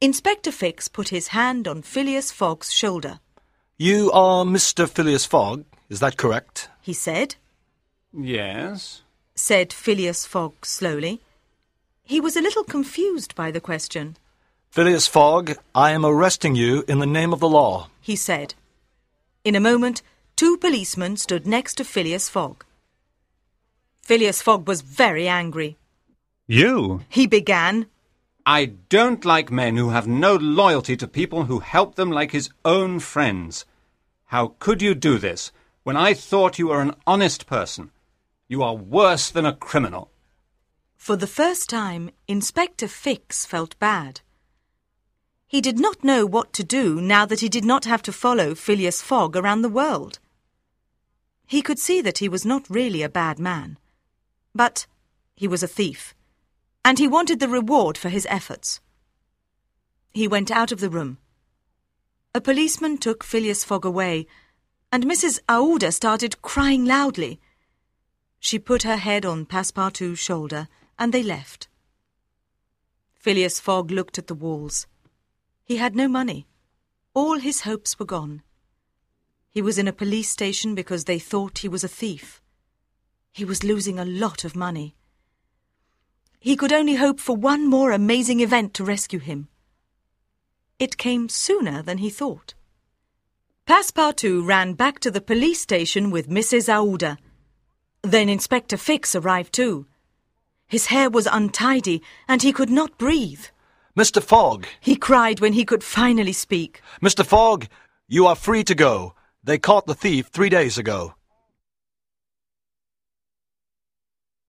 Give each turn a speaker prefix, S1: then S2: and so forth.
S1: Inspector Fix put his hand on Phileas Fogg's shoulder.
S2: You are Mr. Phileas Fogg, is that correct?
S1: He said.
S3: Yes,
S1: said Phileas Fogg slowly. He was a little confused by the question.
S2: Phileas Fogg, I am arresting you in the name of the law,
S1: he said. In a moment, 2 policemen stood next to Phileas Fogg. Phileas Fogg was very angry.
S3: You?
S1: He began.
S3: I don't like men who have no loyalty to people who help them like his own friends. How could you do this when I thought you were an honest person? You are worse than a criminal.
S1: For the first time, Inspector Fix felt bad. He did not know what to do now that he did not have to follow Phileas Fogg around the world. He could see that he was not really a bad man, but he was a thief, and he wanted the reward for his efforts. He went out of the room. A policeman took Phileas Fogg away, and Mrs. Aouda started crying loudly. She put her head on Passepartout's shoulder, and they left. Phileas Fogg looked at the walls. He had no money. All his hopes were gone. He was in a police station because they thought he was a thief. He was losing a lot of money. He could only hope for one more amazing event to rescue him. It came sooner than he thought. Passepartout ran back to the police station with Mrs. Aouda. Then Inspector Fix arrived too. His hair was untidy and he could not breathe.
S2: Mr. Fogg,
S1: he cried when he could finally speak.
S2: Mr. Fogg, you are free to go. They caught the thief 3 days ago.